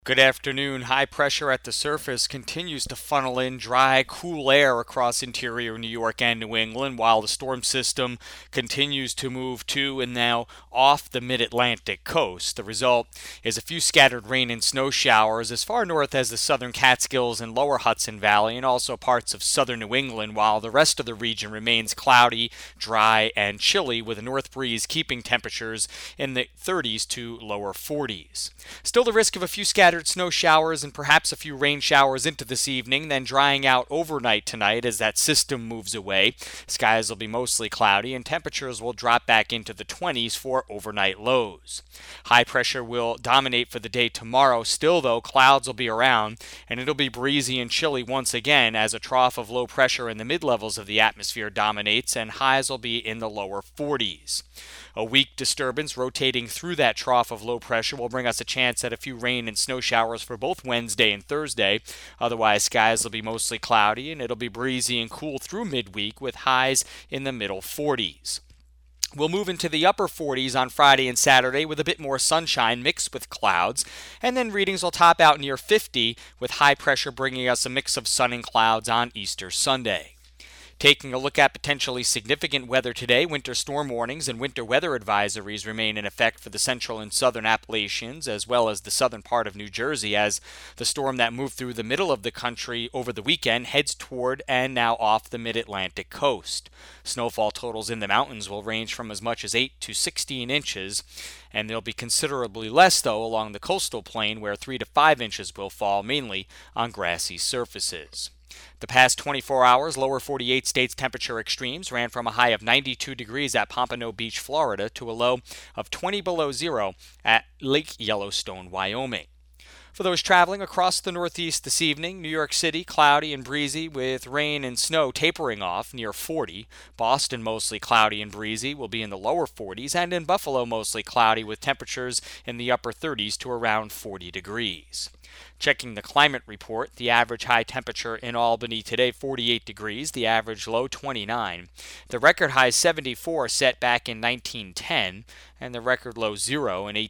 Good afternoon. High pressure at the surface continues to funnel in dry, cool air across interior New York and New England, while the storm system continues to move to and now off the mid-Atlantic coast. The result is a few scattered rain and snow showers as far north as the southern Catskills and lower Hudson Valley, and also parts of southern New England, while the rest of the region remains cloudy, dry, and chilly, with a north breeze keeping temperatures in the 30s to lower 40s. Still, the risk of a few scattered snow showers and perhaps a few rain showers into this evening, then drying out overnight tonight as that system moves away. Skies will be mostly cloudy and temperatures will drop back into the 20s for overnight lows. High pressure will dominate for the day tomorrow. Still, though, clouds will be around and it'll be breezy and chilly once again as a trough of low pressure in the mid-levels of the atmosphere dominates and highs will be in the lower 40s. A weak disturbance rotating through that trough of low pressure will bring us a chance at a few rain and snow showers for both Wednesday and Thursday. Otherwise, skies will be mostly cloudy and it'll be breezy and cool through midweek with highs in the middle 40s. We'll move into the upper 40s on Friday and Saturday with a bit more sunshine mixed with clouds, and then readings will top out near 50 with high pressure bringing us a mix of sun and clouds on Easter Sunday. Taking a look at potentially significant weather today, winter storm warnings and winter weather advisories remain in effect for the central and southern Appalachians as well as the southern part of New Jersey as the storm that moved through the middle of the country over the weekend heads toward and now off the mid-Atlantic coast. Snowfall totals in the mountains will range from as much as 8 to 16 inches, and there'll be considerably less, though, along the coastal plain where 3 to 5 inches will fall, mainly on grassy surfaces. The past 24 hours, lower 48 states temperature extremes ran from a high of 92 degrees at Pompano Beach, Florida, to a low of 20 below zero at Lake Yellowstone, Wyoming. For those traveling across the Northeast this evening, New York City cloudy and breezy with rain and snow tapering off near 40. Boston mostly cloudy and breezy will be in the lower 40s, and in Buffalo mostly cloudy with temperatures in the upper 30s to around 40 degrees. Checking the climate report, the average high temperature in Albany today 48 degrees, the average low 29. The record high 74 set back in 1910, and the record low 0 in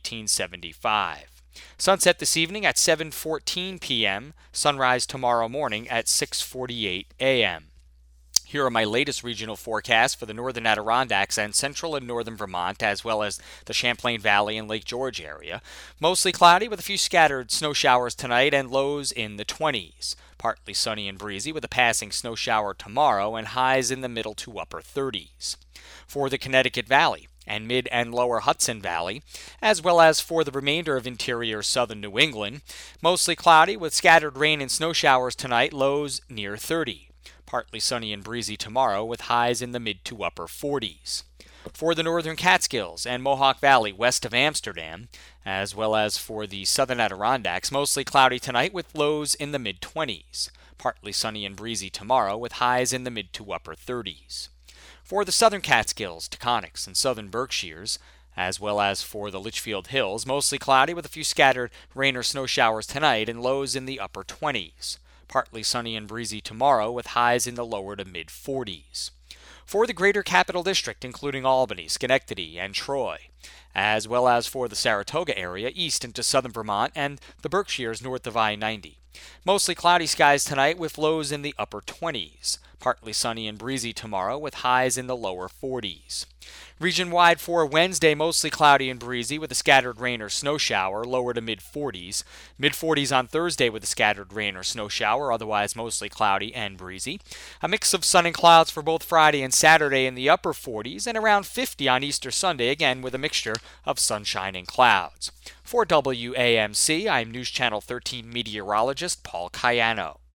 1875. Sunset this evening at 7:14 p.m., sunrise tomorrow morning at 6:48 a.m. Here are my latest regional forecasts for the northern Adirondacks and central and northern Vermont, as well as the Champlain Valley and Lake George area. Mostly cloudy with a few scattered snow showers tonight and lows in the 20s. Partly sunny and breezy with a passing snow shower tomorrow and highs in the middle to upper 30s. For the Connecticut Valley and mid and lower Hudson Valley, as well as for the remainder of interior southern New England, mostly cloudy with scattered rain and snow showers tonight, lows near 30. Partly sunny and breezy tomorrow with highs in the mid to upper 40s. For the northern Catskills and Mohawk Valley west of Amsterdam, as well as for the southern Adirondacks, mostly cloudy tonight with lows in the mid-20s. Partly sunny and breezy tomorrow with highs in the mid to upper 30s. For the southern Catskills, Taconics, and southern Berkshires, as well as for the Litchfield Hills, mostly cloudy with a few scattered rain or snow showers tonight and lows in the upper 20s. Partly sunny and breezy tomorrow with highs in the lower to mid-40s. For the greater capital district, including Albany, Schenectady, and Troy, as well as for the Saratoga area east into southern Vermont and the Berkshires north of I-90. Mostly cloudy skies tonight with lows in the upper 20s. Partly sunny and breezy tomorrow with highs in the lower 40s. Region-wide for Wednesday, mostly cloudy and breezy with a scattered rain or snow shower, lower to mid-40s. Mid-40s on Thursday with a scattered rain or snow shower, otherwise mostly cloudy and breezy. A mix of sun and clouds for both Friday and Saturday in the upper 40s, and around 50 on Easter Sunday, again with a mixture of sunshine and clouds. For WAMC, I'm News Channel 13 meteorologist Paul Cayano.